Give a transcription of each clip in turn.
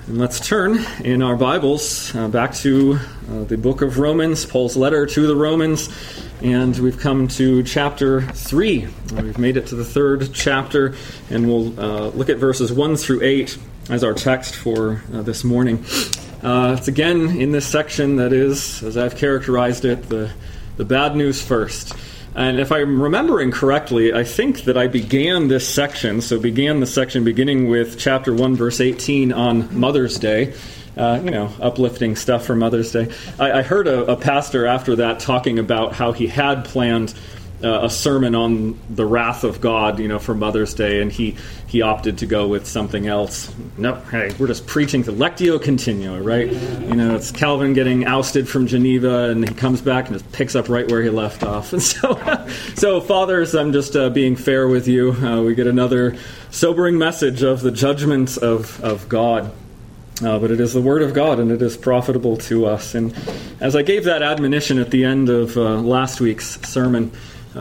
And let's turn in our Bibles back to the book of Romans, Paul's letter to the Romans, and we've come to chapter 3. We've made it to the third chapter, and we'll look at verses 1 through 8 as our text for this morning. It's again in this section that is, as I've characterized it, the bad news first. And if I'm remembering correctly, I think that I began the section beginning with chapter 1, verse 18 on Mother's Day, uplifting stuff for Mother's Day. I heard a pastor after that talking about how he had planned a sermon on the wrath of God, for Mother's Day, and he opted to go with something else. No, hey, we're just preaching to Lectio Continua, right? It's Calvin getting ousted from Geneva, and he comes back and just picks up right where he left off. And so fathers, I'm just being fair with you. We get another sobering message of the judgment of God. But it is the Word of God, and it is profitable to us. And as I gave that admonition at the end of last week's sermon,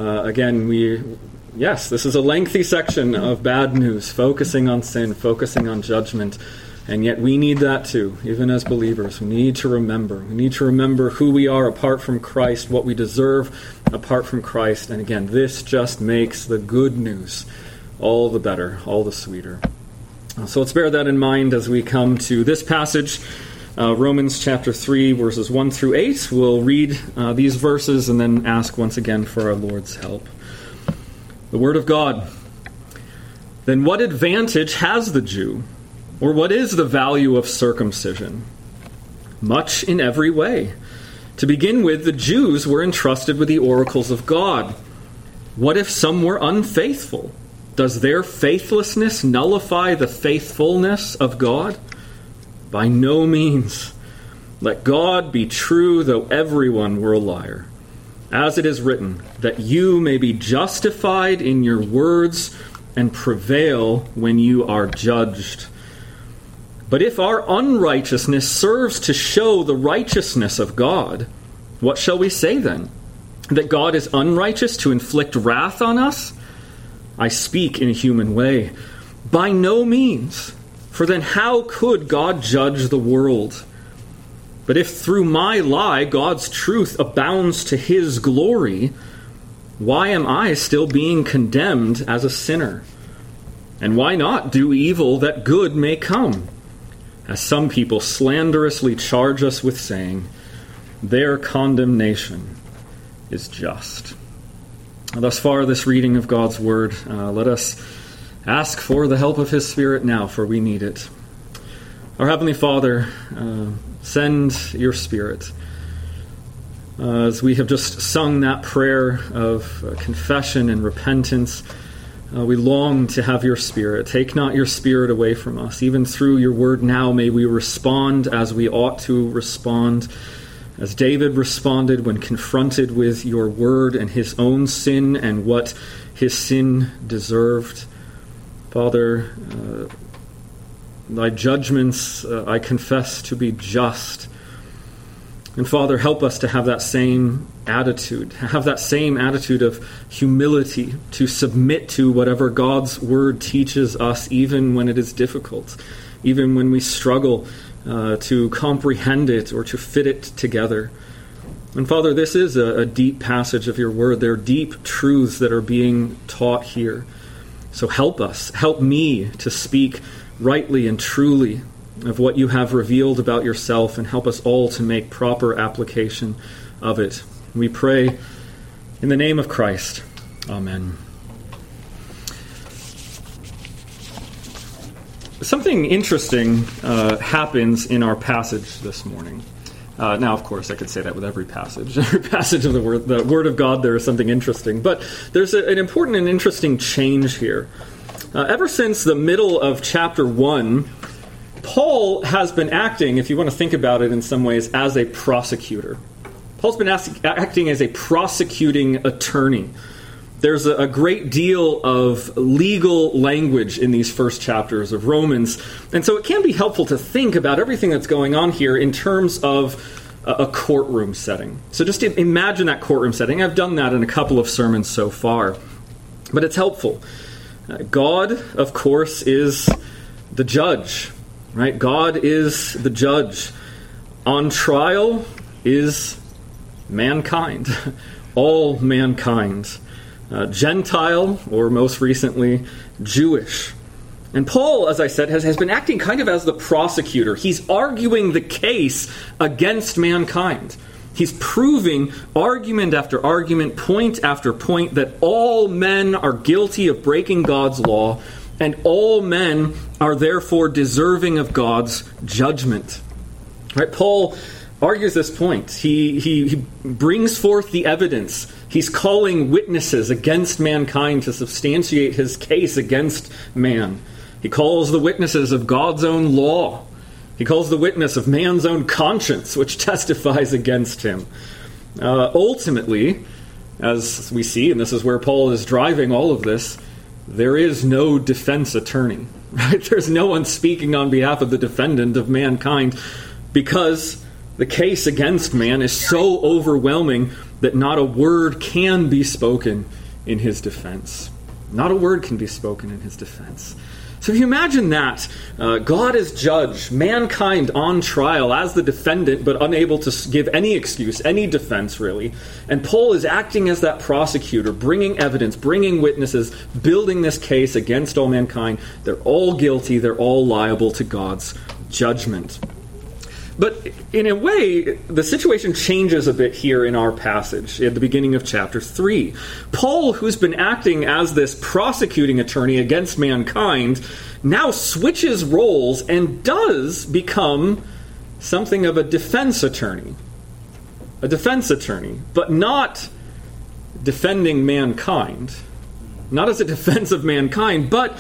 this is a lengthy section of bad news, focusing on sin, focusing on judgment, and yet we need that too, even as believers. We need to remember. We need to remember who we are apart from Christ, what we deserve apart from Christ, and again, this just makes the good news all the better, all the sweeter. So let's bear that in mind as we come to this passage, Romans chapter 3, verses 1 through 8. We'll read these verses and then ask once again for our Lord's help. The Word of God. Then what advantage has the Jew? Or what is the value of circumcision? Much in every way. To begin with, the Jews were entrusted with the oracles of God. What if some were unfaithful? Does their faithlessness nullify the faithfulness of God? By no means. Let God be true, though everyone were a liar. As it is written, that you may be justified in your words and prevail when you are judged. But if our unrighteousness serves to show the righteousness of God, what shall we say then? That God is unrighteous to inflict wrath on us? I speak in a human way. By no means. For then how could God judge the world? But if through my lie God's truth abounds to his glory, why am I still being condemned as a sinner? And why not do evil that good may come? As some people slanderously charge us with saying, their condemnation is just. Thus far, this reading of God's Word. Let us ask for the help of His Spirit now, for we need it. Our Heavenly Father, send your Spirit. As we have just sung that prayer of confession and repentance, we long to have your Spirit. Take not your Spirit away from us. Even through your Word now, may we respond as we ought to respond. As David responded when confronted with your word and his own sin and what his sin deserved. Father, thy judgments I confess to be just. And Father, help us to have that same attitude of humility, to submit to whatever God's word teaches us, even when it is difficult, even when we struggle to comprehend it or to fit it together. And Father, this is a deep passage of your word. There are deep truths that are being taught here. So help us, help me to speak rightly and truly of what you have revealed about yourself, and help us all to make proper application of it. We pray in the name of Christ. Amen. Something interesting happens in our passage this morning. Now, of course, I could say that with every passage. Every passage of the Word of God, there is something interesting. But there's an important and interesting change here. Ever since the middle of chapter 1, Paul has been acting, if you want to think about it in some ways, as a prosecutor. Paul's been acting as a prosecuting attorney. There's a great deal of legal language in these first chapters of Romans. And so it can be helpful to think about everything that's going on here in terms of a courtroom setting. So just imagine that courtroom setting. I've done that in a couple of sermons so far. But it's helpful. God, of course, is the judge. right? God is the judge. On trial is mankind, all mankind, Gentile, or most recently, Jewish. And Paul, as I said, has been acting kind of as the prosecutor. He's arguing the case against mankind. He's proving argument after argument, point after point, that all men are guilty of breaking God's law, and all men are therefore deserving of God's judgment. Right? Paul argues this point. He brings forth the evidence. He's calling witnesses against mankind to substantiate his case against man. He calls the witnesses of God's own law. He calls the witness of man's own conscience, which testifies against him. Ultimately, as we see, and this is where Paul is driving all of this, there is no defense attorney. Right? There's no one speaking on behalf of the defendant of mankind, because the case against man is so overwhelming that not a word can be spoken in his defense. Not a word can be spoken in his defense. So if you imagine that, God is judge, mankind on trial as the defendant, but unable to give any excuse, any defense really. And Paul is acting as that prosecutor, bringing evidence, bringing witnesses, building this case against all mankind. They're all guilty, they're all liable to God's judgment. But in a way, the situation changes a bit here in our passage at the beginning of chapter 3. Paul, who's been acting as this prosecuting attorney against mankind, now switches roles and does become something of a defense attorney. A defense attorney, but not defending mankind. Not as a defense of mankind, but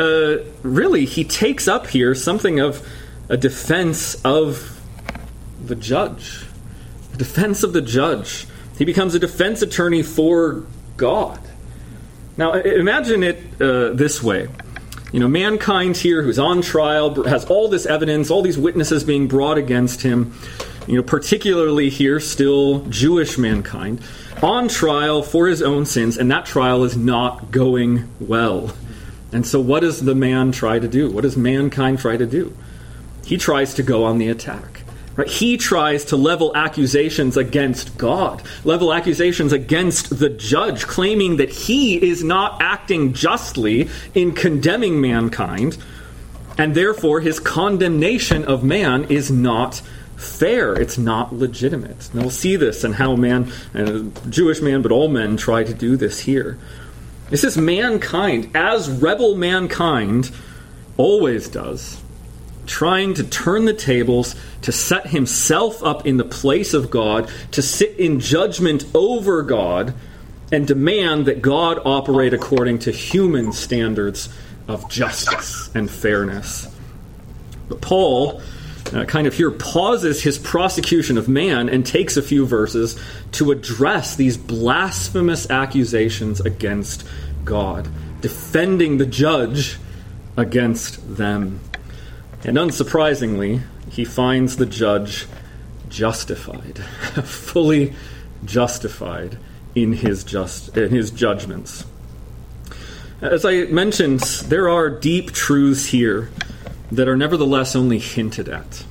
really he takes up here something of a defense of the judge. The defense of the judge. He becomes a defense attorney for God. Now, imagine it this way. Mankind here who's on trial has all this evidence, all these witnesses being brought against him, particularly here still Jewish mankind, on trial for his own sins, and that trial is not going well. And so what does the man try to do? What does mankind try to do? He tries to go on the attack. Right? He tries to level accusations against God, level accusations against the judge, claiming that he is not acting justly in condemning mankind, and therefore his condemnation of man is not fair. It's not legitimate. And we'll see this and how Jewish man, but all men try to do this here. This is mankind, as rebel mankind always does, trying to turn the tables, to set himself up in the place of God, to sit in judgment over God, and demand that God operate according to human standards of justice and fairness. But Paul kind of here pauses his prosecution of man and takes a few verses to address these blasphemous accusations against God, defending the judge against them. And unsurprisingly, he finds the judge justified, fully justified in his judgments. As I mentioned, there are deep truths here that are nevertheless only hinted at.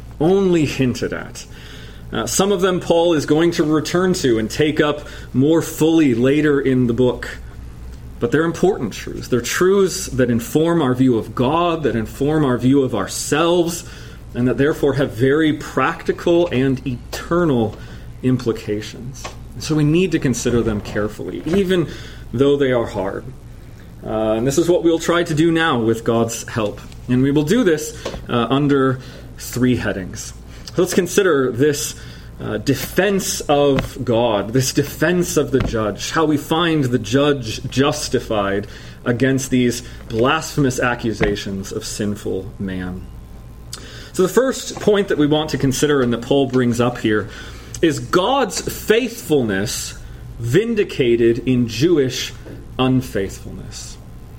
Some of them Paul is going to return to and take up more fully later in the book. But they're important truths. They're truths that inform our view of God, that inform our view of ourselves, and that therefore have very practical and eternal implications. So we need to consider them carefully, even though they are hard. And this is what we'll try to do now with God's help. And we will do this under three headings. So let's consider this defense of God, this defense of the judge, how we find the judge justified against these blasphemous accusations of sinful man. So the first point that we want to consider and that Paul brings up here is God's faithfulness vindicated in Jewish unfaithfulness.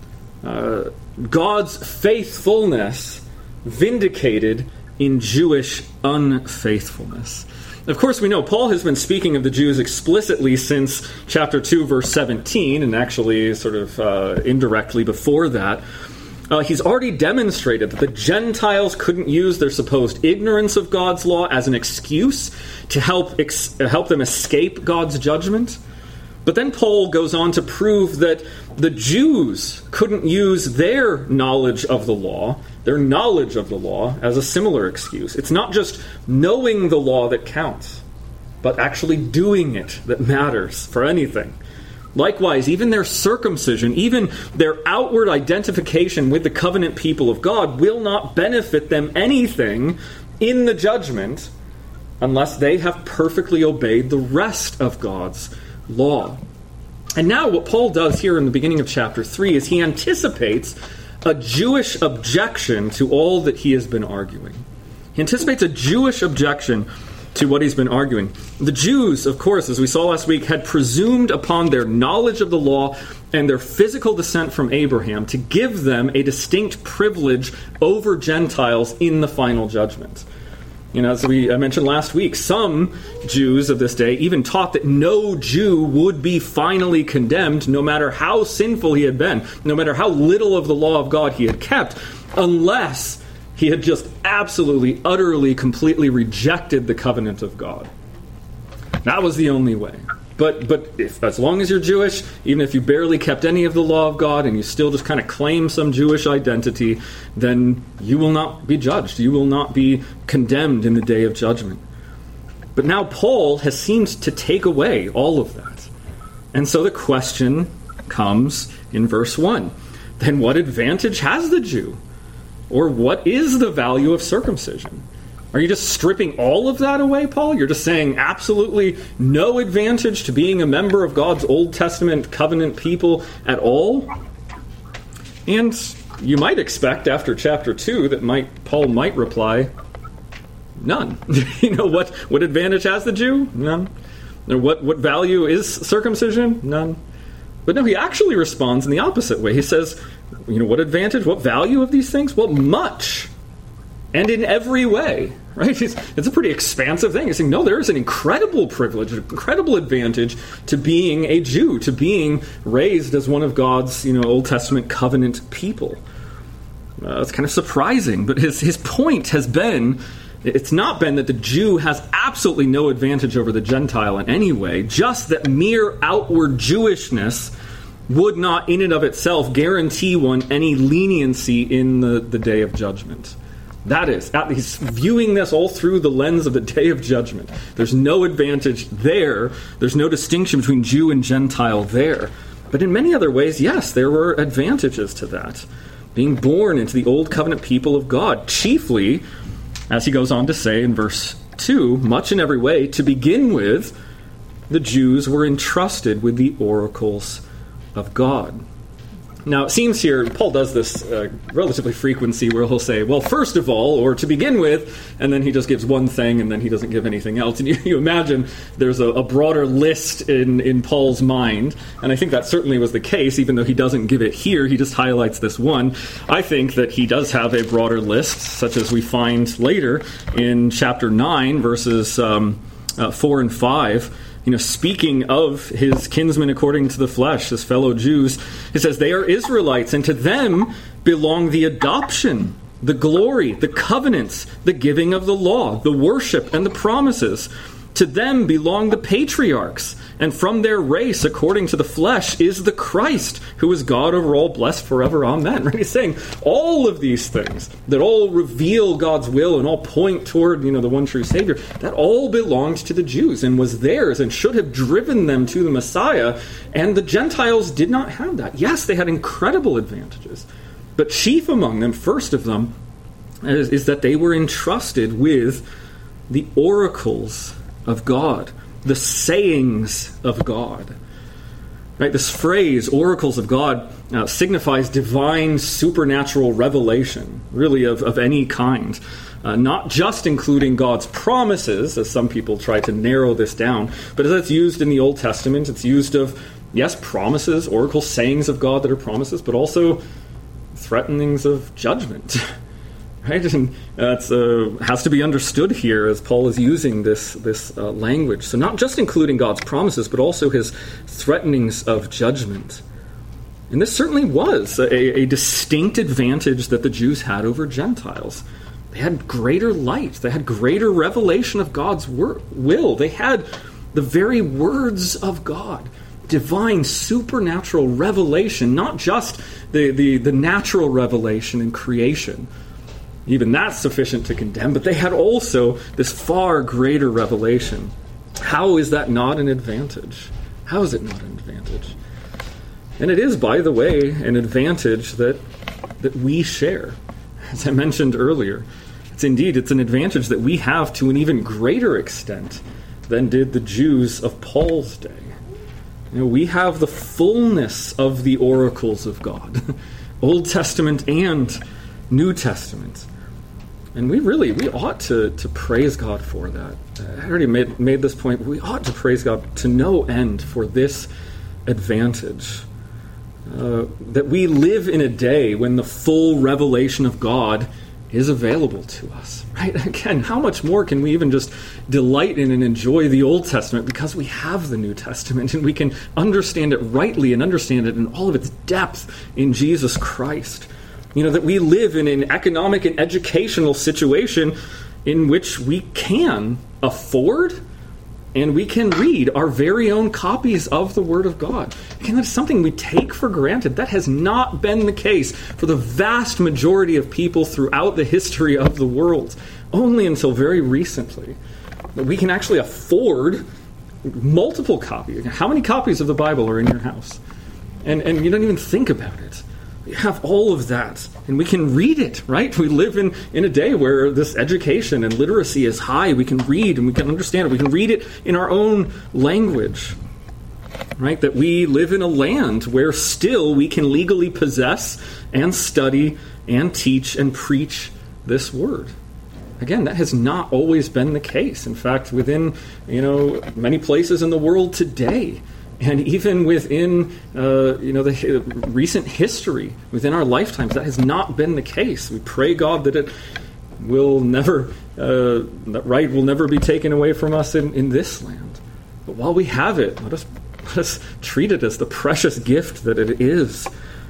God's faithfulness vindicated in Jewish unfaithfulness. Of course, we know Paul has been speaking of the Jews explicitly since chapter 2, verse 17, and actually sort of indirectly before that. He's already demonstrated that the Gentiles couldn't use their supposed ignorance of God's law as an excuse to help them escape God's judgment. But then Paul goes on to prove that the Jews couldn't use their knowledge of the law, as a similar excuse. It's not just knowing the law that counts, but actually doing it that matters for anything. Likewise, even their circumcision, even their outward identification with the covenant people of God will not benefit them anything in the judgment unless they have perfectly obeyed the rest of God's law. And now what Paul does here in the beginning of chapter 3 is he anticipates a Jewish objection to all that he has been arguing. He anticipates a Jewish objection to what he's been arguing. The Jews, of course, as we saw last week, had presumed upon their knowledge of the law and their physical descent from Abraham to give them a distinct privilege over Gentiles in the final judgment. As I mentioned last week, some Jews of this day even taught that no Jew would be finally condemned, no matter how sinful he had been, no matter how little of the law of God he had kept, unless he had just absolutely, utterly, completely rejected the covenant of God. That was the only way. But if, as long as you're Jewish, even if you barely kept any of the law of God and you still just kind of claim some Jewish identity, then you will not be judged. You will not be condemned in the day of judgment. But now Paul has seemed to take away all of that. And so the question comes in verse 1. Then what advantage has the Jew? Or what is the value of circumcision? Are you just stripping all of that away, Paul? You're just saying absolutely no advantage to being a member of God's Old Testament covenant people at all? And you might expect after chapter 2 that Paul might reply, none. What advantage has the Jew? None. Or what value is circumcision? None. But no, he actually responds in the opposite way. He says, what advantage, what value of these things? Well, much. And in every way, right? It's a pretty expansive thing. He's saying, no, there is an incredible privilege, an incredible advantage to being a Jew, to being raised as one of God's, Old Testament covenant people. It's kind of surprising, but his point has been, it's not been that the Jew has absolutely no advantage over the Gentile in any way, just that mere outward Jewishness would not in and of itself guarantee one any leniency in the day of judgment. That is, he's viewing this all through the lens of the day of judgment. There's no advantage there. There's no distinction between Jew and Gentile there. But in many other ways, yes, there were advantages to that. Being born into the old covenant people of God, chiefly, as he goes on to say in verse 2, much in every way, to begin with, the Jews were entrusted with the oracles of God. Now, it seems here, Paul does this relatively frequently where he'll say, well, first of all, or to begin with, and then he just gives one thing and then he doesn't give anything else. And you imagine there's a broader list in Paul's mind, and I think that certainly was the case, even though he doesn't give it here, he just highlights this one. I think that he does have a broader list, such as we find later in chapter 9, verses 4 and 5, speaking of his kinsmen according to the flesh, his fellow Jews, he says, they are Israelites, and to them belong the adoption, the glory, the covenants, the giving of the law, the worship, and the promises. To them belong the patriarchs, and from their race, according to the flesh, is the Christ, who is God over all, blessed forever. Amen. Right? He's saying all of these things that all reveal God's will and all point toward, the one true Savior, that all belonged to the Jews and was theirs and should have driven them to the Messiah. And the Gentiles did not have that. Yes, they had incredible advantages, but chief among them, first of them, is that they were entrusted with the oracles of God, the sayings of God. Right? This phrase, oracles of God, signifies divine supernatural revelation, really of any kind. Not just including God's promises, as some people try to narrow this down, but as it's used in the Old Testament, it's used of, yes, promises, oracles, sayings of God that are promises, but also threatenings of judgment. Right, and that has to be understood here as Paul is using this language. So not just including God's promises, but also his threatenings of judgment. And this certainly was a distinct advantage that the Jews had over Gentiles. They had greater light. They had greater revelation of God's will. They had the very words of God, divine, supernatural revelation, not just the natural revelation in creation. Even that's sufficient to condemn, but they had also this far greater revelation. How is that not an advantage? How is it not an advantage? And it is, by the way, an advantage that we share. As I mentioned earlier, it's an advantage that we have to an even greater extent than did the Jews of Paul's day. We have the fullness of the oracles of God, Old Testament and New Testament. And we ought to praise God for that. I already made this point. We ought to praise God to no end for this advantage. That we live in a day when the full revelation of God is available to us, right? Again, how much more can we even just delight in and enjoy the Old Testament because we have the New Testament and we can understand it rightly and understand it in all of its depth in Jesus Christ. That we live in an economic and educational situation in which we can afford and we can read our very own copies of the Word of God. Again, that's something we take for granted. That has not been the case for the vast majority of people throughout the history of the world, only until very recently. But we can actually afford multiple copies. How many copies of the Bible are in your house? And you don't even think about it. We have all of that, and we can read it, right? We live in a day where this education and literacy is high. We can read and we can understand it. We can read it in our own language, right? That we live in a land where still we can legally possess and study and teach and preach this word. Again, that has not always been the case. In fact, within many places in the world today, and even within the recent history, within our lifetimes, that has not been the case. We pray God that it will never, that right will never be taken away from us in this land. But while we have it, let us treat it as the precious gift that it is.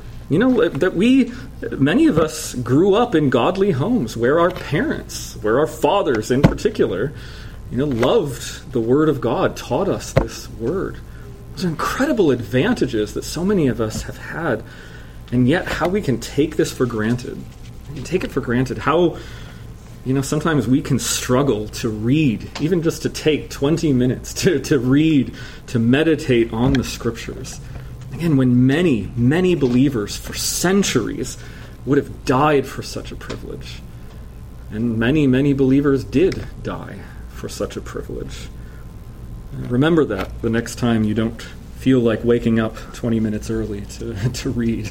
That many of us grew up in godly homes where our parents, where our fathers in particular, loved the Word of God, taught us this Word. Those are incredible advantages that so many of us have had, and yet how we can take this for granted. We can take it for granted. How, sometimes we can struggle to read, even just to take 20 minutes to read, to meditate on the Scriptures. Again, when many, many believers for centuries would have died for such a privilege. And many, many believers did die for such a privilege. Remember that the next time you don't feel like waking up 20 minutes early to read.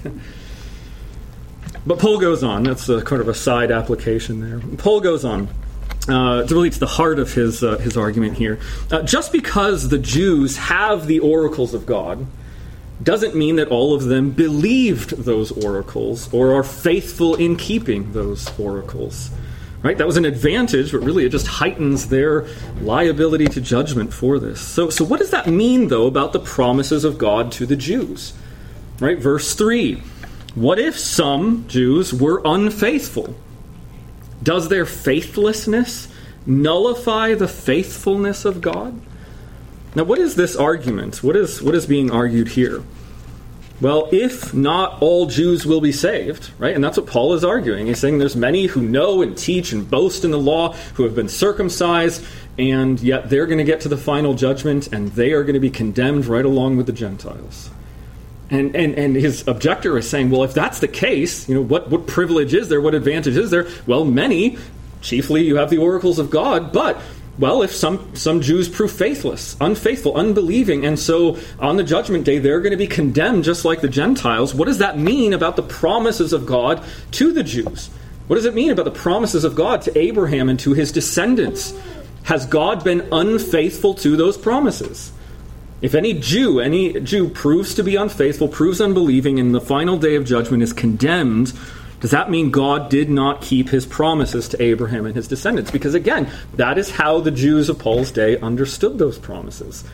But Paul goes on. That's kind of a side application there. Paul goes on to really to the heart of his argument here. Just because the Jews have the oracles of God doesn't mean that all of them believed those oracles or are faithful in keeping those oracles. Right? That was an advantage, but really it just heightens their liability to judgment for this. So what does that mean, though, about the promises of God to the Jews? Right? Verse 3. What if some Jews were unfaithful? Does their faithlessness nullify the faithfulness of God? Now, what is this argument? What is being argued here? Well, if not all Jews will be saved, right? And that's what Paul is arguing. He's saying there's many who know and teach and boast in the law, who have been circumcised, and yet they're going to get to the final judgment, and they are going to be condemned right along with the Gentiles. And his objector is saying, well, if that's the case, what privilege is there? What advantage is there? Well, many, chiefly you have the oracles of God, but well, if some Jews prove faithless, unfaithful, unbelieving, and so on the judgment day they're going to be condemned just like the Gentiles, what does that mean about the promises of God to the Jews? What does it mean about the promises of God to Abraham and to his descendants? Has God been unfaithful to those promises? If any Jew proves to be unfaithful, proves unbelieving, and the final day of judgment is condemned, does that mean God did not keep his promises to Abraham and his descendants? Because again, that is how the Jews of Paul's day understood those promises.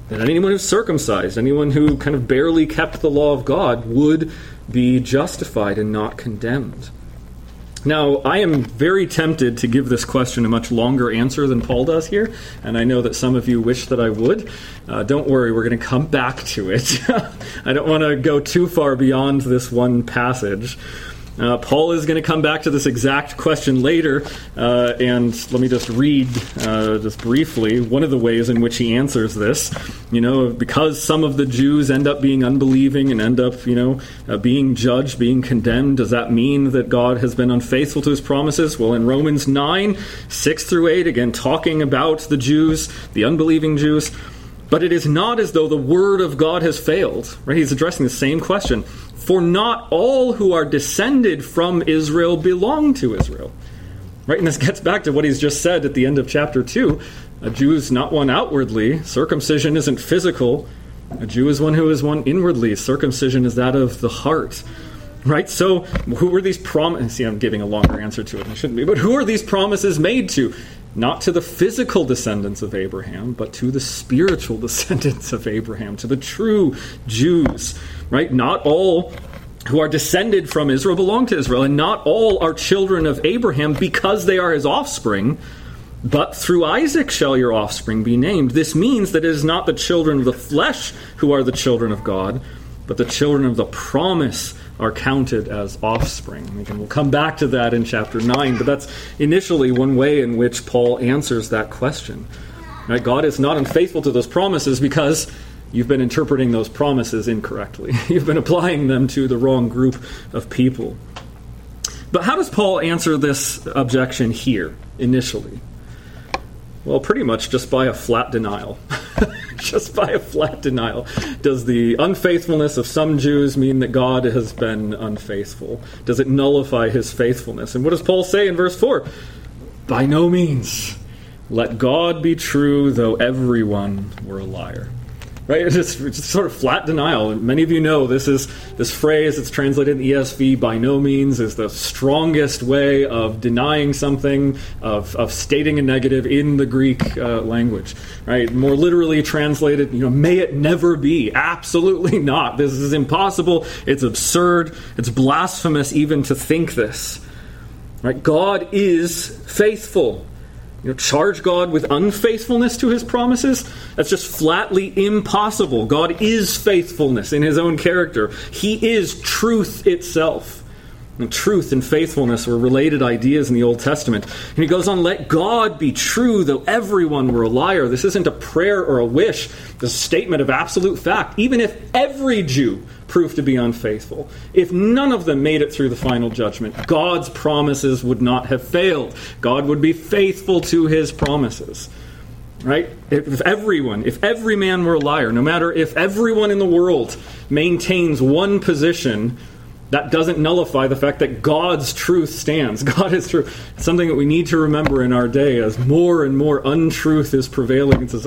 that anyone who's circumcised, anyone who kind of barely kept the law of God, would be justified and not condemned. Now, I am very tempted to give this question a much longer answer than Paul does here, and I know that some of you wish that I would. Don't worry, we're going to come back to it. I don't want to go too far beyond this one passage. Paul is going to come back to this exact question later, and let me just read, just briefly, one of the ways in which he answers this. Because some of the Jews end up being unbelieving and end up, being judged, being condemned, does that mean that God has been unfaithful to his promises? Well, in Romans 9, 6 through 8, again, talking about the Jews, the unbelieving Jews, but it is not as though the word of God has failed. Right? He's addressing the same question. For not all who are descended from Israel belong to Israel. Right? And this gets back to what he's just said at the end of chapter 2. A Jew is not one outwardly. Circumcision isn't physical. A Jew is one who is one inwardly. Circumcision is that of the heart. Right? So who were these promises? See, I'm giving a longer answer to it. I shouldn't be. But who are these promises made to? Not to the physical descendants of Abraham, but to the spiritual descendants of Abraham, to the true Jews. Right? Not all who are descended from Israel belong to Israel, and not all are children of Abraham because they are his offspring, but through Isaac shall your offspring be named. This means that it is not the children of the flesh who are the children of God, but the children of the promise are counted as offspring. Again, we'll come back to that in chapter 9, but that's initially one way in which Paul answers that question. Right? God is not unfaithful to those promises because you've been interpreting those promises incorrectly. You've been applying them to the wrong group of people. But how does Paul answer this objection here, initially? Well, pretty much just by a flat denial. Just by a flat denial. Does the unfaithfulness of some Jews mean that God has been unfaithful? Does it nullify his faithfulness? And what does Paul say in verse 4? By no means. Let God be true, though everyone were a liar. Right? It's just sort of flat denial. And many of you know this phrase that's translated in the ESV, by no means, is the strongest way of denying something, of stating a negative in the Greek language. Right? More literally translated, may it never be. Absolutely not. This is impossible. It's absurd. It's blasphemous even to think this. Right? God is faithful. Charge God with unfaithfulness to his promises? That's just flatly impossible. God is faithfulness in his own character. He is truth itself. And truth and faithfulness were related ideas in the Old Testament. And he goes on, let God be true, though everyone were a liar. This isn't a prayer or a wish. It's a statement of absolute fact. Even if every Jew proved to be unfaithful, if none of them made it through the final judgment, God's promises would not have failed. God would be faithful to his promises. Right? If every man were a liar, no matter if everyone in the world maintains one position, that doesn't nullify the fact that God's truth stands. God is true. It's something that we need to remember in our day as more and more untruth is prevailing. It says,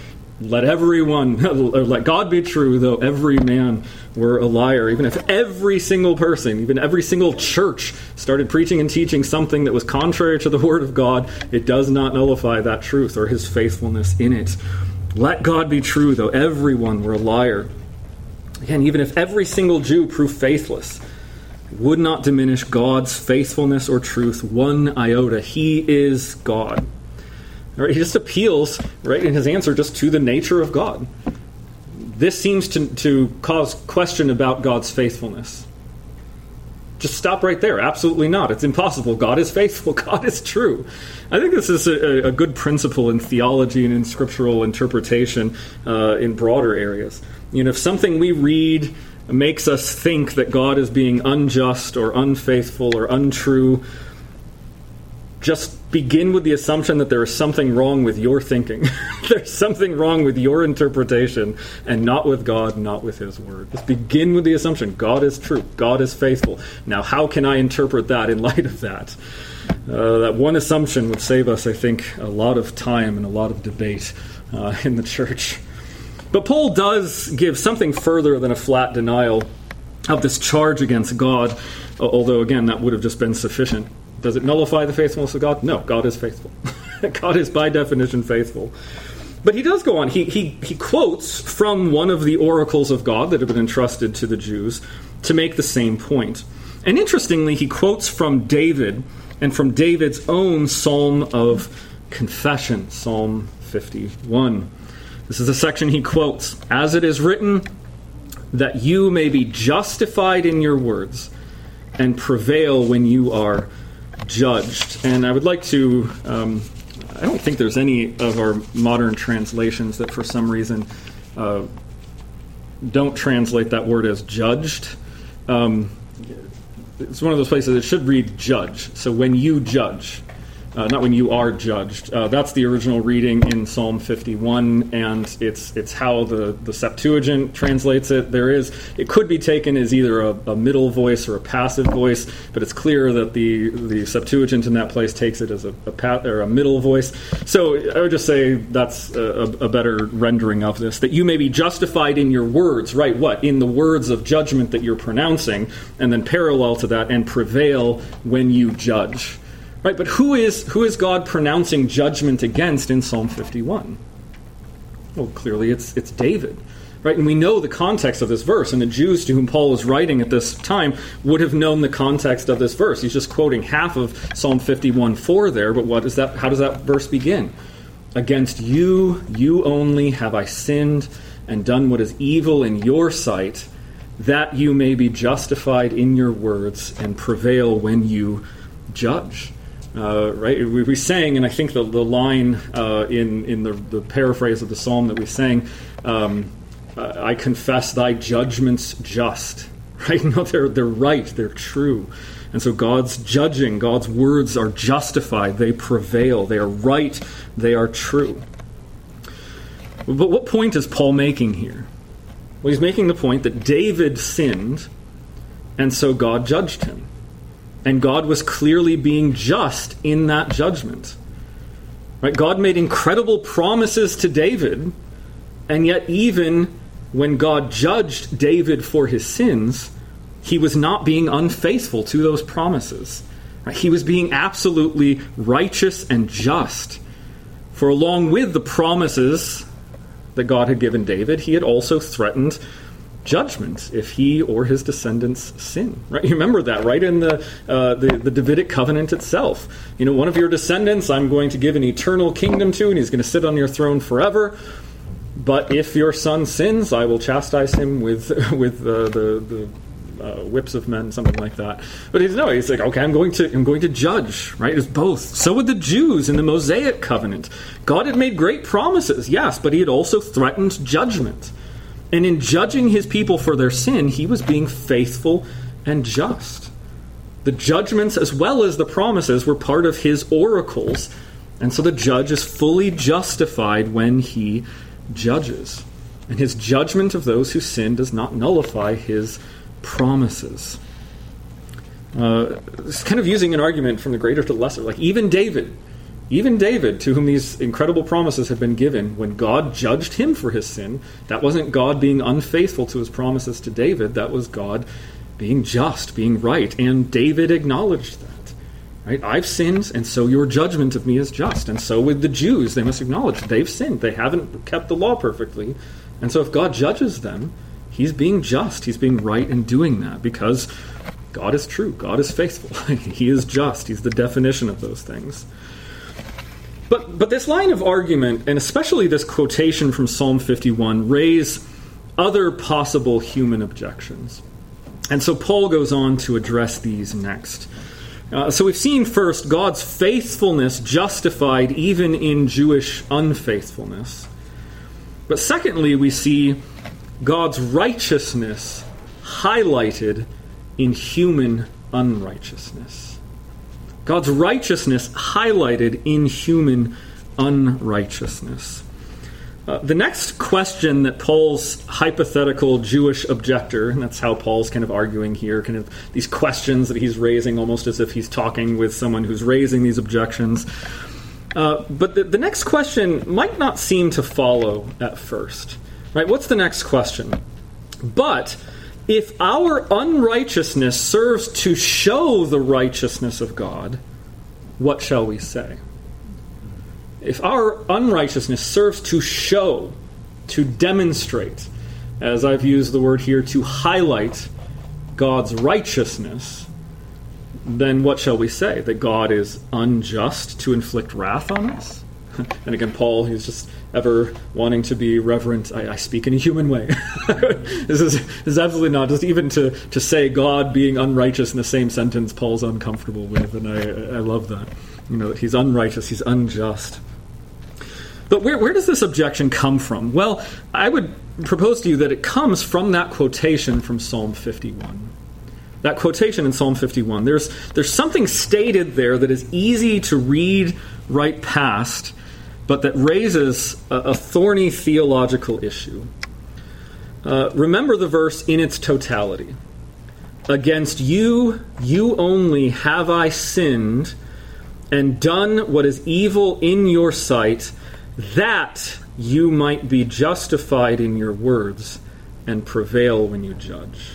let God be true, though every man were a liar. Even if every single person, even every single church started preaching and teaching something that was contrary to the Word of God, it does not nullify that truth or his faithfulness in it. Let God be true, though everyone were a liar. Again, even if every single Jew proved faithless, it would not diminish God's faithfulness or truth one iota. He is God. Right? He just appeals, right, in his answer just to the nature of God. This seems to cause question about God's faithfulness. Just stop right there. Absolutely not. It's impossible. God is faithful. God is true. I think this is a good principle in theology and in scriptural interpretation in broader areas. If something we read makes us think that God is being unjust or unfaithful or untrue, just begin with the assumption that there is something wrong with your thinking. There's something wrong with your interpretation, and not with God, not with his word. Just begin with the assumption God is true, God is faithful. Now, how can I interpret that in light of that? That one assumption would save us, I think, a lot of time and a lot of debate in the church. But Paul does give something further than a flat denial of this charge against God, although, again, that would have just been sufficient. Does it nullify the faithfulness of God? No, God is faithful. God is, by definition, faithful. But he does go on. He quotes from one of the oracles of God that have been entrusted to the Jews to make the same point. And interestingly, he quotes from David and from David's own psalm of confession, Psalm 51. This is a section he quotes, "As it is written, that you may be justified in your words and prevail when you are judged." And I would like to... I don't think there's any of our modern translations that for some reason don't translate that word as judged. It's one of those places that should read judge. So when you judge, not when you are judged. That's the original reading in Psalm 51, and it's how the Septuagint translates it. It could be taken as either a middle voice or a passive voice, but it's clear that the Septuagint in that place takes it as a middle voice. So I would just say that's a better rendering of this, that you may be justified in your words, right? What? In the words of judgment that you're pronouncing, and then parallel to that, and prevail when you judge. Right, but who is God pronouncing judgment against in Psalm 51? Well, clearly it's David. Right, and we know the context of this verse, and the Jews to whom Paul is writing at this time would have known the context of this verse. He's just quoting half of Psalm 51:4 there, but what is that? How does that verse begin? "Against you only have I sinned and done what is evil in your sight, that you may be justified in your words and prevail when you judge." Right, we sang, and I think the line in the paraphrase of the psalm that we sang, "I confess thy judgments just." Right? No, they're right, they're true. And so God's judging, God's words are justified, they prevail, they are right, they are true. But what point is Paul making here? Well, he's making the point that David sinned, and so God judged him. And God was clearly being just in that judgment. Right? God made incredible promises to David, and yet even when God judged David for his sins, he was not being unfaithful to those promises. Right? He was being absolutely righteous and just. For along with the promises that God had given David, he had also threatened judgment if he or his descendants sin. Right? You remember that, right? In the Davidic covenant itself. You know, one of your descendants I'm going to give an eternal kingdom to, and he's going to sit on your throne forever. But if your son sins, I will chastise him with the whips of men, something like that. But he's like, okay, I'm going to judge. Right? It's both. So would the Jews in the Mosaic covenant. God had made great promises, yes, but he had also threatened judgment. And in judging his people for their sin, he was being faithful and just. The judgments as well as the promises were part of his oracles, and so the judge is fully justified when he judges. And his judgment of those who sin does not nullify his promises. It's kind of using an argument from the greater to the lesser. Like even David, to whom these incredible promises had been given, when God judged him for his sin, that wasn't God being unfaithful to his promises to David. That was God being just, being right. And David acknowledged that. Right? I've sinned, and so your judgment of me is just. And so with the Jews, they must acknowledge they've sinned. They haven't kept the law perfectly. And so if God judges them, he's being just. He's being right in doing that because God is true. God is faithful. He is just. He's the definition of those things. But this line of argument, and especially this quotation from Psalm 51, raise other possible human objections. And so Paul goes on to address these next. So we've seen first God's faithfulness justified even in Jewish unfaithfulness. But secondly, we see God's righteousness highlighted in human unrighteousness. God's righteousness highlighted in human unrighteousness. The next question that Paul's hypothetical Jewish objector, and that's how Paul's kind of arguing here, kind of these questions that he's raising almost as if he's talking with someone who's raising these objections. But the next question might not seem to follow at first. Right? What's the next question? But if our unrighteousness serves to show the righteousness of God, what shall we say? if our unrighteousness serves to show, to demonstrate, as I've used the word here, to highlight God's righteousness, then what shall we say? That God is unjust to inflict wrath on us? And again, Paul, he's just ever wanting to be reverent. I speak in a human way. This is absolutely not. Just even to say God being unrighteous in the same sentence, Paul's uncomfortable with, and I love that. That he's unrighteous, he's unjust. But where does this objection come from? Well, I would propose to you that it comes from that quotation from Psalm 51. That quotation in Psalm 51. There's something stated there that is easy to read right past, but that raises a thorny theological issue. Remember the verse in its totality. Against you only have I sinned and done what is evil in your sight, that you might be justified in your words and prevail when you judge.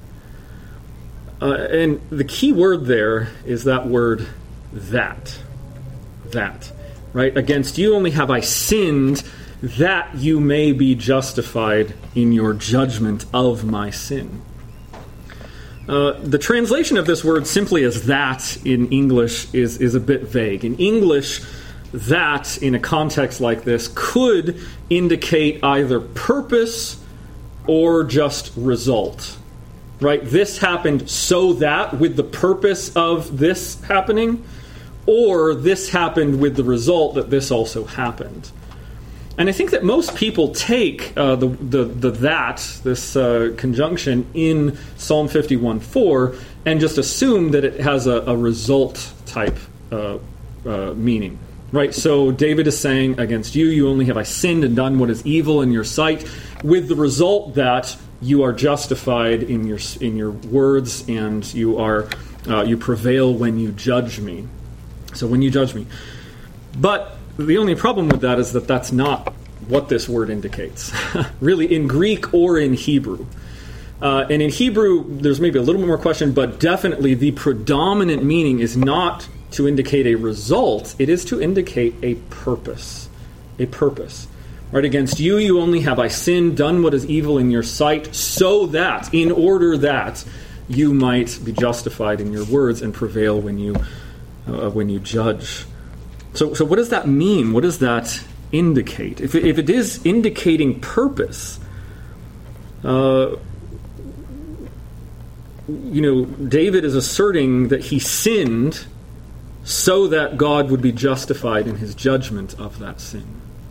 And the key word there is that word, that. That. Right? Against you only have I sinned, that you may be justified in your judgment of my sin. The translation of this word simply as that in English is a bit vague. In English, that in a context like this could indicate either purpose or just result. Right? This happened so that, with the purpose of this happening, or this happened with the result that this also happened. And I think that most people take this conjunction in Psalm 51:4 and just assume that it has a result type meaning. Right? So David is saying, against you only have I sinned and done what is evil in your sight, with the result that you are justified in your words, and you prevail when you judge me. So when you judge me. But the only problem with that is that that's not what this word indicates, really, in Greek or in Hebrew. And in Hebrew, there's maybe a little bit more question, but definitely the predominant meaning is not to indicate a result. It is to indicate a purpose. A purpose. Right? Against you only have I sinned, done what is evil in your sight, so that, in order that, you might be justified in your words and prevail when you judge. So what does that mean? What does that indicate? If it is indicating purpose, David is asserting that he sinned so that God would be justified in his judgment of that sin.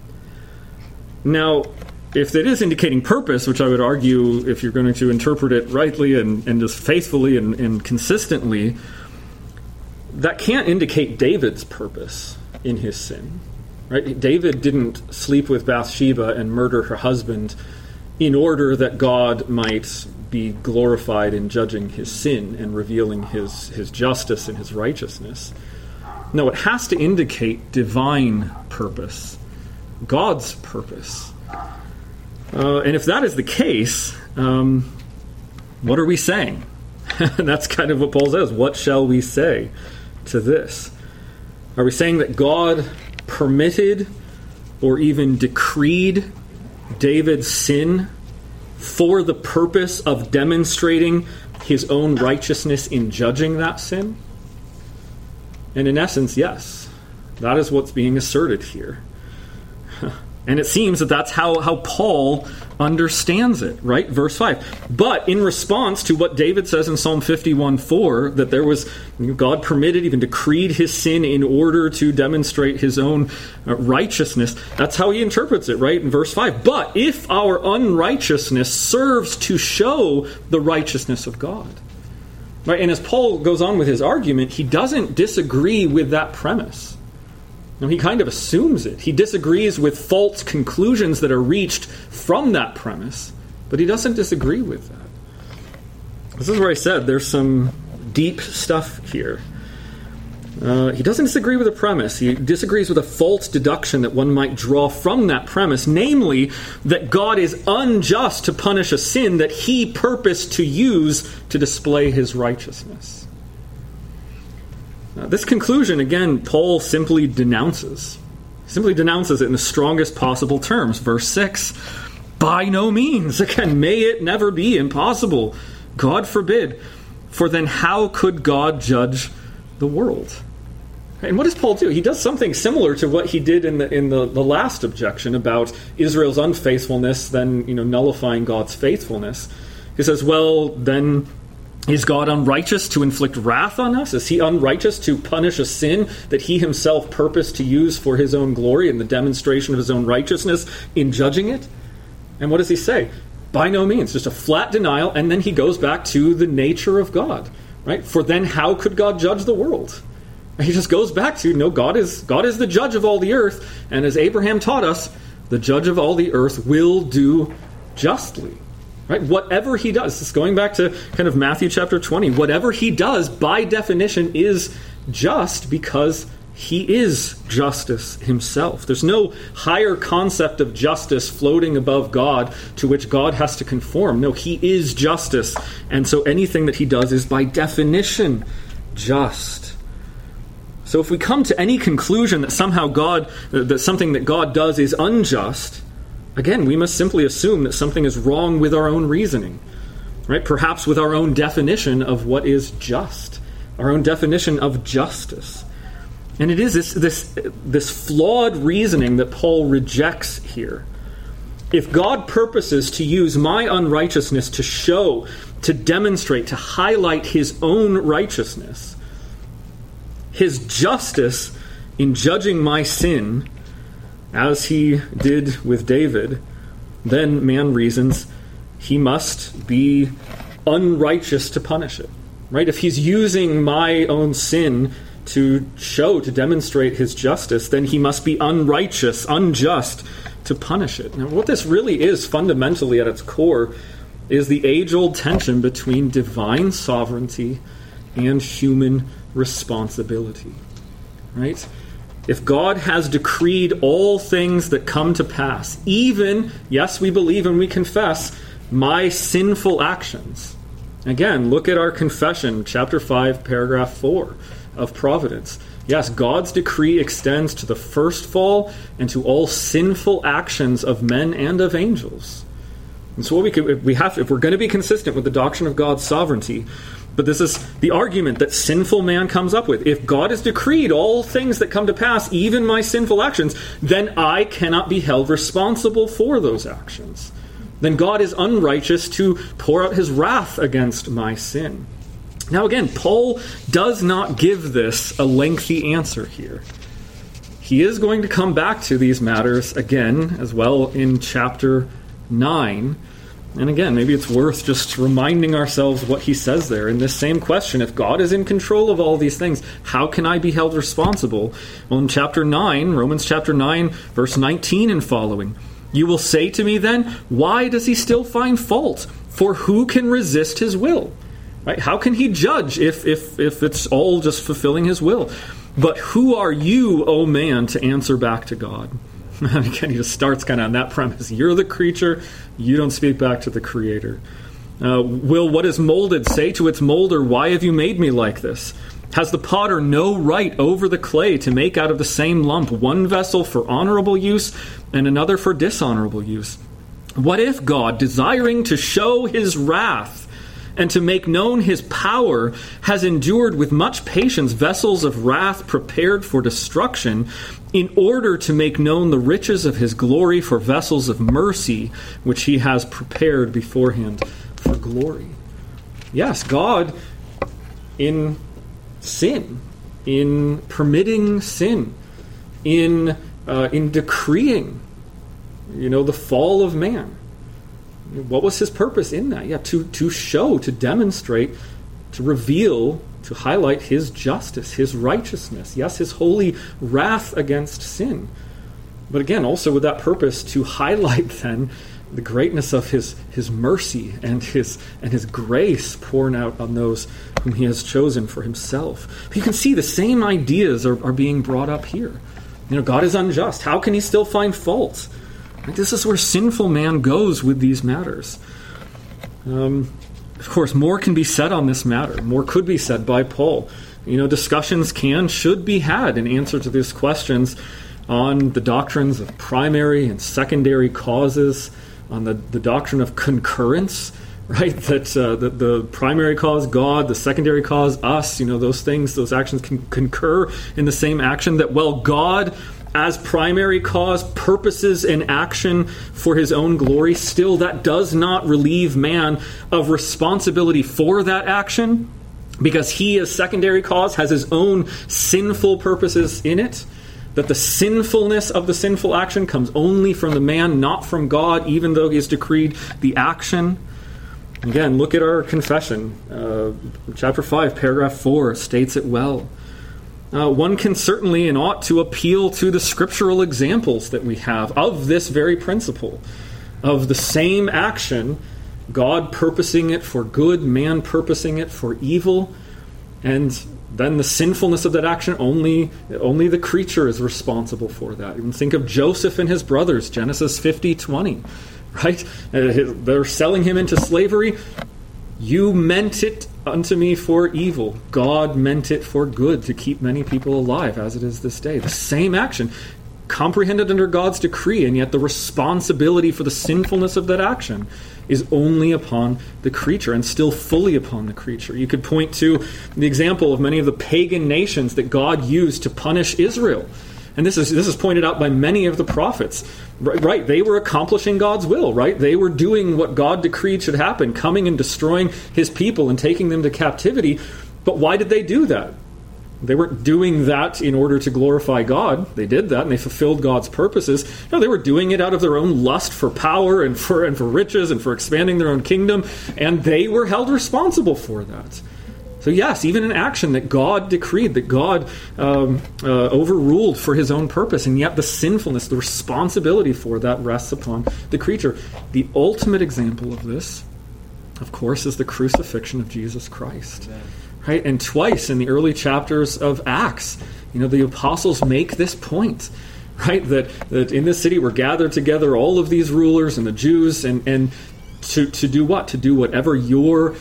Now, if it is indicating purpose, which I would argue, if you're going to interpret it rightly and just faithfully and consistently, that can't indicate David's purpose in his sin. Right? David didn't sleep with Bathsheba and murder her husband in order that God might be glorified in judging his sin and revealing his justice and his righteousness. No, it has to indicate divine purpose, God's purpose. And if that is the case, what are we saying? That's kind of what Paul says. What shall we say to this? Are we saying that God permitted or even decreed David's sin for the purpose of demonstrating his own righteousness in judging that sin? And in essence, yes. That is what's being asserted here. And it seems that that's how Paul understands it, right? Verse 5. But in response to what David says in Psalm 51:4, that there was, God permitted, even decreed his sin in order to demonstrate his own righteousness, that's how he interprets it, right? In verse 5. But if our unrighteousness serves to show the righteousness of God. Right? And as Paul goes on with his argument, he doesn't disagree with that premise. No, he kind of assumes it. He disagrees with false conclusions that are reached from that premise, but he doesn't disagree with that. This is where I said there's some deep stuff here. He doesn't disagree with the premise. He disagrees with a false deduction that one might draw from that premise, namely that God is unjust to punish a sin that he purposed to use to display his righteousness. This conclusion, again, Paul simply denounces. simply denounces it in the strongest possible terms. Verse 6, by no means. Again, may it never be. Impossible. God forbid. For then how could God judge the world? And what does Paul do? He does something similar to what he did in the last objection about Israel's unfaithfulness, then nullifying God's faithfulness. He says, well, then is God unrighteous to inflict wrath on us? Is he unrighteous to punish a sin that he himself purposed to use for his own glory and the demonstration of his own righteousness in judging it? And what does he say? By no means. Just a flat denial, and then he goes back to the nature of God. Right? For then how could God judge the world? He just goes back to, no, God is the judge of all the earth, and as Abraham taught us, the judge of all the earth will do justly. Right? Whatever he does, this is going back to kind of Matthew chapter 20, whatever he does, by definition, is just because he is justice himself. There's no higher concept of justice floating above God to which God has to conform. No, he is justice, and so anything that he does is by definition just. So if we come to any conclusion that somehow that something that God does is unjust, again, we must simply assume that something is wrong with our own reasoning, right? Perhaps with our own definition of what is just, our own definition of justice. And it is this flawed reasoning that Paul rejects here. If God purposes to use my unrighteousness to show, to demonstrate, to highlight his own righteousness, his justice in judging my sin, as he did with David, then man reasons he must be unrighteous to punish it. Right? If he's using my own sin to show, to demonstrate his justice, then he must be unrighteous, unjust to punish it. Now, what this really is fundamentally at its core is the age-old tension between divine sovereignty and human responsibility. Right? If God has decreed all things that come to pass, even, yes, we believe and we confess, my sinful actions. Again, look at our confession, chapter 5, paragraph 4 of Providence. Yes, God's decree extends to the first fall and to all sinful actions of men and of angels. And so if we're going to be consistent with the doctrine of God's sovereignty, but this is the argument that sinful man comes up with. If God has decreed all things that come to pass, even my sinful actions, then I cannot be held responsible for those actions. Then God is unrighteous to pour out his wrath against my sin. Now again, Paul does not give this a lengthy answer here. He is going to come back to these matters again as well in chapter 9. And again, maybe it's worth just reminding ourselves what he says there in this same question. If God is in control of all these things, how can I be held responsible? Well, in chapter 9, Romans chapter 9, verse 19 and following, you will say to me then, why does he still find fault? For who can resist his will? Right? How can he judge if it's all just fulfilling his will? But who are you, O man, to answer back to God? Again, he just starts kind of on that premise. You're the creature. You don't speak back to the Creator. Will what is molded say to its molder, why have you made me like this? Has the potter no right over the clay to make out of the same lump one vessel for honorable use and another for dishonorable use? What if God, desiring to show his wrath and to make known his power, has endured with much patience vessels of wrath prepared for destruction, in order to make known the riches of his glory for vessels of mercy, which he has prepared beforehand for glory? Yes, God, in sin, in permitting sin, in decreeing, the fall of man. What was his purpose in that? Yeah, to show, to demonstrate, to reveal, to highlight his justice, his righteousness. Yes, his holy wrath against sin. But again, also with that purpose to highlight then the greatness of his mercy and his grace poured out on those whom he has chosen for himself. But you can see the same ideas are being brought up here. God is unjust. How can he still find fault? This is where sinful man goes with these matters. Of course, more can be said on this matter. More could be said by Paul. Discussions should be had in answer to these questions on the doctrines of primary and secondary causes, on the doctrine of concurrence, right? That the primary cause, God, the secondary cause, us, those things, those actions can concur in the same action. That while God, as primary cause, purposes an action for his own glory, still that does not relieve man of responsibility for that action, because he, as secondary cause, has his own sinful purposes in it. That the sinfulness of the sinful action comes only from the man, not from God, even though he has decreed the action. Again, look at our confession. Chapter 5, paragraph 4 states it well. One can certainly and ought to appeal to the scriptural examples that we have of this very principle, of the same action, God purposing it for good, man purposing it for evil, and then the sinfulness of that action, only the creature is responsible for that. You can think of Joseph and his brothers, Genesis 50:20, right? They're selling him into slavery. You meant it unto me for evil. God meant it for good, to keep many people alive, as it is this day. The same action, comprehended under God's decree, and yet the responsibility for the sinfulness of that action is only upon the creature, and still fully upon the creature. You could point to the example of many of the pagan nations that God used to punish Israel. And this is pointed out by many of the prophets. Right, they were accomplishing God's will, right? They were doing what God decreed should happen, coming and destroying his people and taking them to captivity. But why did they do that? They weren't doing that in order to glorify God. They did that and they fulfilled God's purposes. No, they were doing it out of their own lust for power and for riches and for expanding their own kingdom, and they were held responsible for that. So yes, even an action that God decreed, that God overruled for his own purpose, and yet the sinfulness, the responsibility for that rests upon the creature. The ultimate example of this, of course, is the crucifixion of Jesus Christ. Amen. Right? And twice in the early chapters of Acts, the apostles make this point, right? That in this city were gathered together all of these rulers and the Jews, and to do what? To do whatever your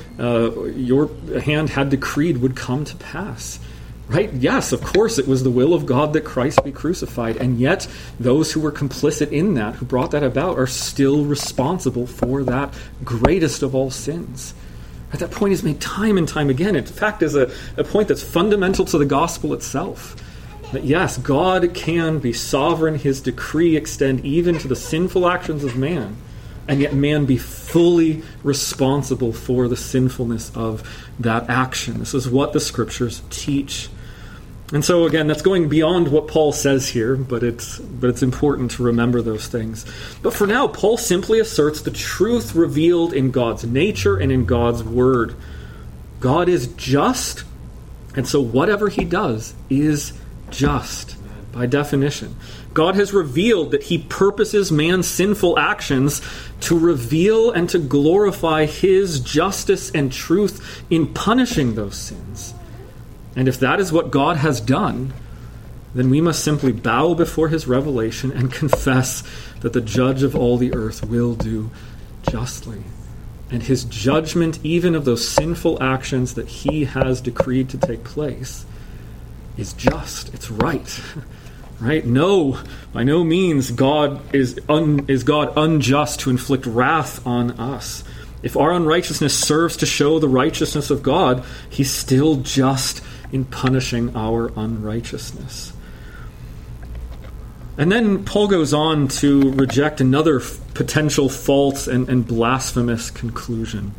hand had decreed would come to pass. Right? Yes, of course, it was the will of God that Christ be crucified, and yet those who were complicit in that, who brought that about, are still responsible for that greatest of all sins. That point is made time and time again. In fact, is a point that's fundamental to the gospel itself. That yes, God can be sovereign, his decree extend even to the sinful actions of man, and yet man be fully responsible for the sinfulness of that action. This is what the scriptures teach. And so again, that's going beyond what Paul says here, but it's important to remember those things. But for now, Paul simply asserts the truth revealed in God's nature and in God's word. God is just, and so whatever he does is just by definition. God has revealed that he purposes man's sinful actions to reveal and to glorify his justice and truth in punishing those sins. And if that is what God has done, then we must simply bow before his revelation and confess that the judge of all the earth will do justly. And his judgment, even of those sinful actions that he has decreed to take place, is just. It's right. Right? No, by no means is God unjust to inflict wrath on us. If our unrighteousness serves to show the righteousness of God, he's still just in punishing our unrighteousness. And then Paul goes on to reject another potential false and blasphemous conclusion.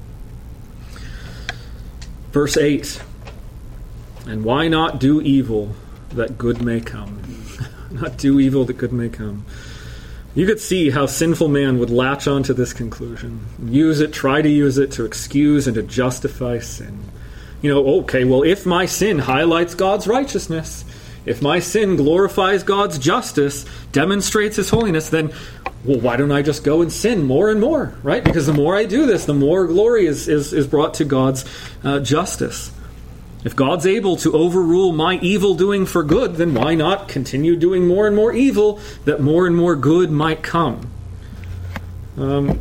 Verse 8, and why not do evil that good may come? Not do evil that good may come. You could see how sinful man would latch onto this conclusion, try to use it to excuse and to justify sin. Okay, well, if my sin highlights God's righteousness, if my sin glorifies God's justice, demonstrates his holiness, then, well, why don't I just go and sin more and more, right? Because the more I do this, the more glory is brought to God's justice. If God's able to overrule my evil doing for good, then why not continue doing more and more evil that more and more good might come? And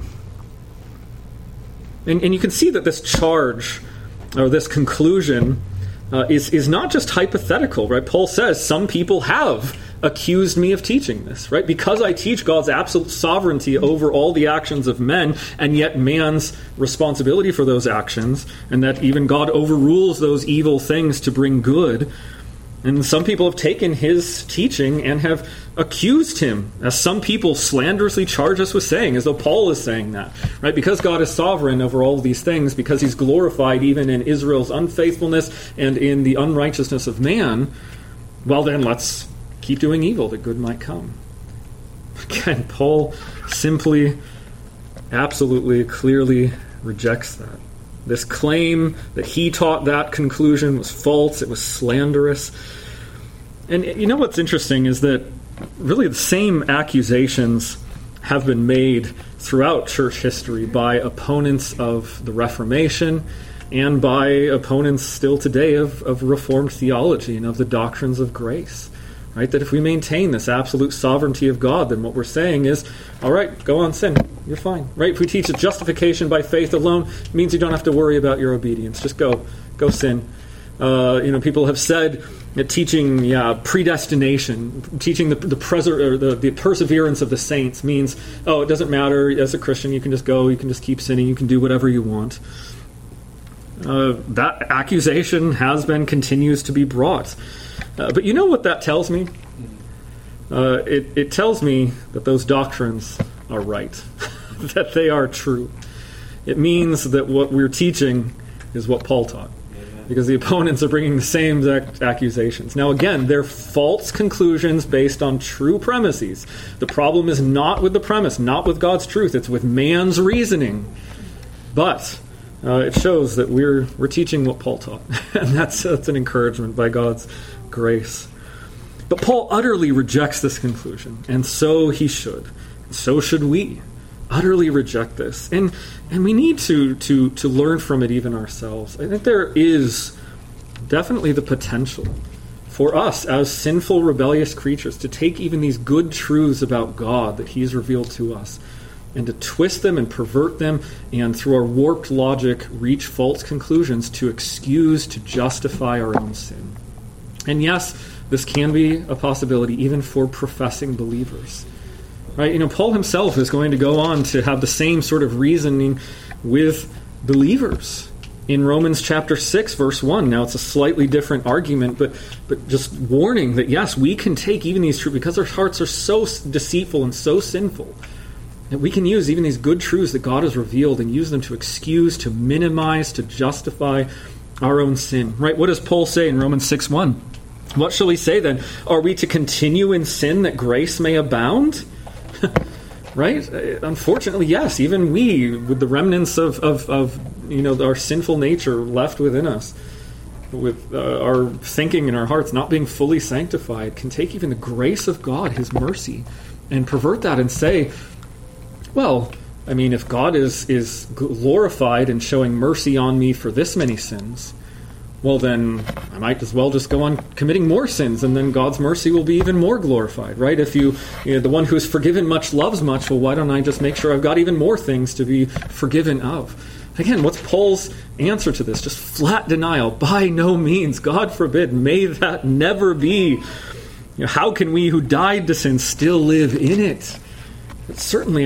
you can see that this charge, or this conclusion, is not just hypothetical, right? Paul says some people have accused me of teaching this, right? Because I teach God's absolute sovereignty over all the actions of men, and yet man's responsibility for those actions, and that even God overrules those evil things to bring good. And some people have taken his teaching and have accused him, as some people slanderously charge us with saying, as though Paul is saying that, right? Because God is sovereign over all of these things, because he's glorified even in Israel's unfaithfulness and in the unrighteousness of man, well then let's keep doing evil that good might come. Again, Paul simply, absolutely, clearly rejects that. This claim that he taught that conclusion was false, it was slanderous. And you know what's interesting is that really the same accusations have been made throughout church history by opponents of the Reformation and by opponents still today of Reformed theology and of the doctrines of grace. Right? That if we maintain this absolute sovereignty of God, then what we're saying is, all right, go on, sin. You're fine. Right? If we teach that justification by faith alone, it means you don't have to worry about your obedience. Just go sin. People have said that teaching predestination, teaching the perseverance of the saints means, it doesn't matter. As a Christian, you can just go, you can just keep sinning, you can do whatever you want. That accusation continues to be brought. But you know what that tells me? It tells me that those doctrines are right, that they are true. It means that what we're teaching is what Paul taught, because the opponents are bringing the same exact accusations. Now again, they're false conclusions based on true premises. The problem is not with the premise, not with God's truth, it's with man's reasoning. But it shows that we're teaching what Paul taught, and that's an encouragement by God's grace. But Paul utterly rejects this conclusion, and so he should. So should we. Utterly reject this. And we need to learn from it even ourselves. I think there is definitely the potential for us as sinful, rebellious creatures to take even these good truths about God that he's revealed to us and to twist them and pervert them, and through our warped logic reach false conclusions to excuse, to justify our own sin. And yes, this can be a possibility even for professing believers. Right? Paul himself is going to go on to have the same sort of reasoning with believers in Romans chapter 6, verse 1. Now, it's a slightly different argument, but just warning that, yes, we can take even these truths, because our hearts are so deceitful and so sinful, that we can use even these good truths that God has revealed and use them to excuse, to minimize, to justify our own sin. Right? What does Paul say in Romans 6:1? What shall we say then? Are we to continue in sin that grace may abound? Right? Unfortunately, yes. Even we, with the remnants of our sinful nature left within us, with our thinking and our hearts not being fully sanctified, can take even the grace of God, his mercy, and pervert that and say, well, if God is glorified in showing mercy on me for this many sins, well then I might as well just go on committing more sins, and then God's mercy will be even more glorified, right? If the one who is forgiven much loves much, well, why don't I just make sure I've got even more things to be forgiven of? Again, what's Paul's answer to this? Just flat denial. By no means. God forbid. May that never be. How can we who died to sin still live in it? But certainly,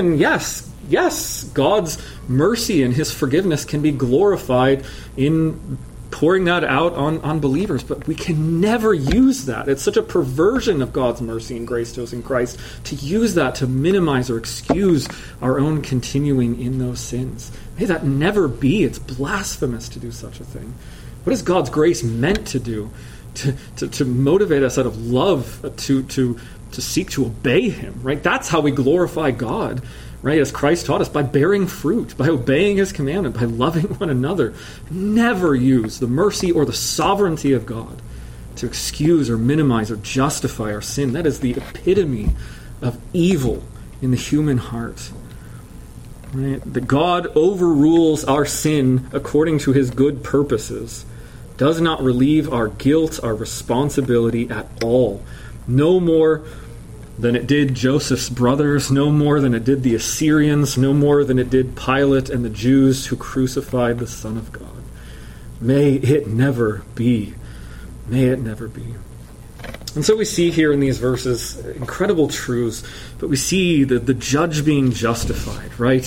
yes, God's mercy and his forgiveness can be glorified in pouring that out on believers, but we can never use that. It's such a perversion of God's mercy and grace to us in Christ to use that to minimize or excuse our own continuing in those sins. May that never be. It's blasphemous to do such a thing. What is God's grace meant to do? To motivate us out of love to seek to obey him, right? That's how we glorify God, right? As Christ taught us, by bearing fruit, by obeying his commandment, by loving one another. Never use the mercy or the sovereignty of God to excuse or minimize or justify our sin. That is the epitome of evil in the human heart. Right? That God overrules our sin according to his good purposes does not relieve our guilt, our responsibility at all. No more than it did Joseph's brothers, no more than it did the Assyrians, no more than it did Pilate and the Jews who crucified the Son of God. May it never be. May it never be. And so we see here in these verses incredible truths, but we see the judge being justified, right?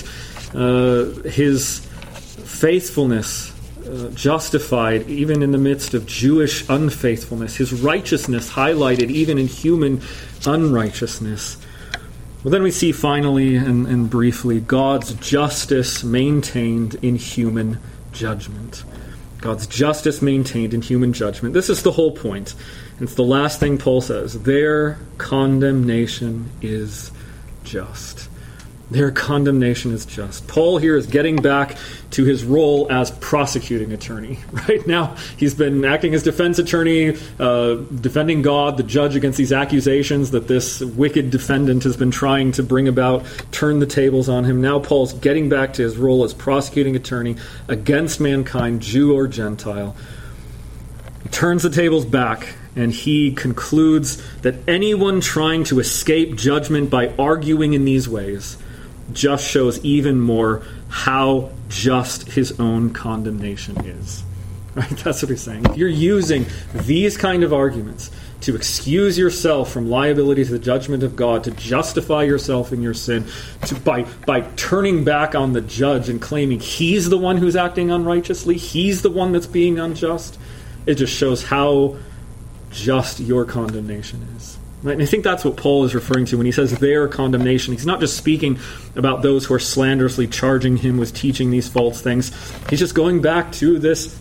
His faithfulness justified even in the midst of Jewish unfaithfulness. His righteousness highlighted even in human unrighteousness. Well, then we see finally and briefly God's justice maintained in human judgment. God's justice maintained in human judgment. This is the whole point. It's the last thing Paul says. Their condemnation is just. Their condemnation is just. Paul here is getting back to his role as prosecuting attorney. Right now, he's been acting as defense attorney, defending God, the judge, against these accusations that this wicked defendant has been trying to bring about, turn the tables on him. Now Paul's getting back to his role as prosecuting attorney against mankind, Jew or Gentile. He turns the tables back, and he concludes that anyone trying to escape judgment by arguing in these ways just shows even more how just his own condemnation is. Right? That's what he's saying. If you're using these kind of arguments to excuse yourself from liability to the judgment of God, to justify yourself in your sin, by turning back on the judge and claiming he's the one who's acting unrighteously, he's the one that's being unjust, it just shows how just your condemnation is. Right? And I think that's what Paul is referring to when he says their condemnation. He's not just speaking about those who are slanderously charging him with teaching these false things. He's just going back to this,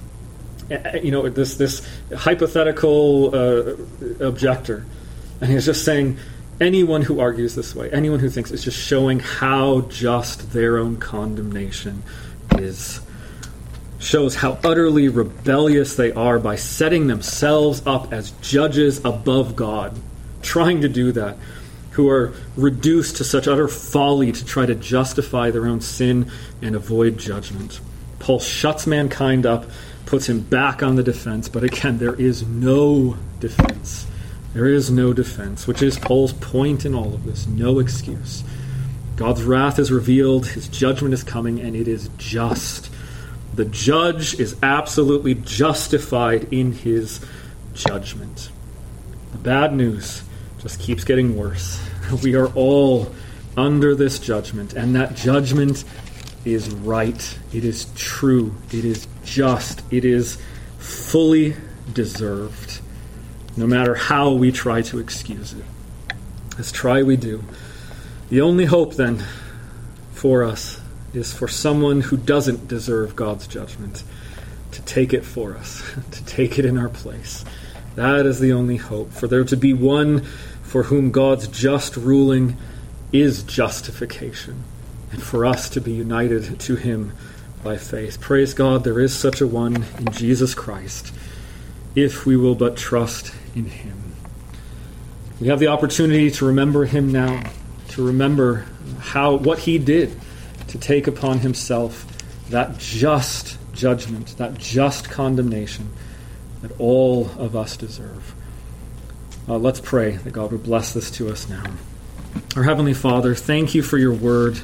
this hypothetical objector. And he's just saying anyone who argues this way, anyone who thinks, it's just showing how just their own condemnation is. Shows how utterly rebellious they are by setting themselves up as judges above God, trying to do that, who are reduced to such utter folly to try to justify their own sin and avoid judgment. Paul shuts mankind up, puts him back on the defense, but again, there is no defense. There is no defense, which is Paul's point in all of this. No excuse. God's wrath is revealed, his judgment is coming, and it is just. The judge is absolutely justified in his judgment. The bad news just keeps getting worse. We are all under this judgment, and that judgment is right. It is true. It is just. It is fully deserved, no matter how we try to excuse it. As try we do. The only hope, then, for us is for someone who doesn't deserve God's judgment to take it for us, to take it in our place. That is the only hope, for there to be one for whom God's just ruling is justification, and for us to be united to him by faith. Praise God, there is such a one in Jesus Christ, if we will but trust in him. We have the opportunity to remember him now, to remember what he did to take upon himself that just judgment, that just condemnation that all of us deserve. Let's pray that God would bless this to us now. Our Heavenly Father, thank you for your word.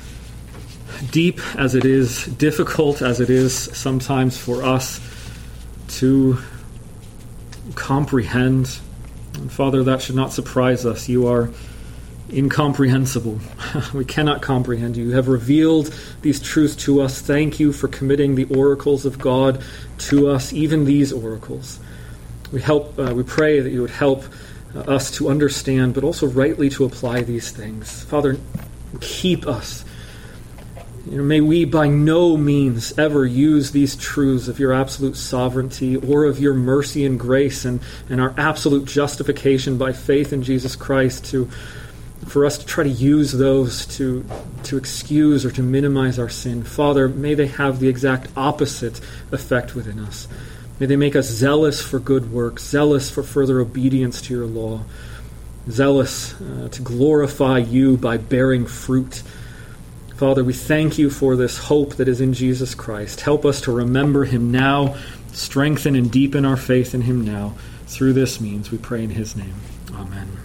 Deep as it is, difficult as it is sometimes for us to comprehend. And Father, that should not surprise us. You are incomprehensible. We cannot comprehend you. You have revealed these truths to us. Thank you for committing the oracles of God to us, even these oracles. We pray that you would help us to understand, but also rightly to apply these things. Father, keep us. May we by no means ever use these truths of your absolute sovereignty or of your mercy and grace and our absolute justification by faith in Jesus Christ for us to try to use those to excuse or to minimize our sin. Father, may they have the exact opposite effect within us. May they make us zealous for good work, zealous for further obedience to your law, zealous to glorify you by bearing fruit. Father, we thank you for this hope that is in Jesus Christ. Help us to remember him now, strengthen and deepen our faith in him now. Through this means we pray in his name. Amen.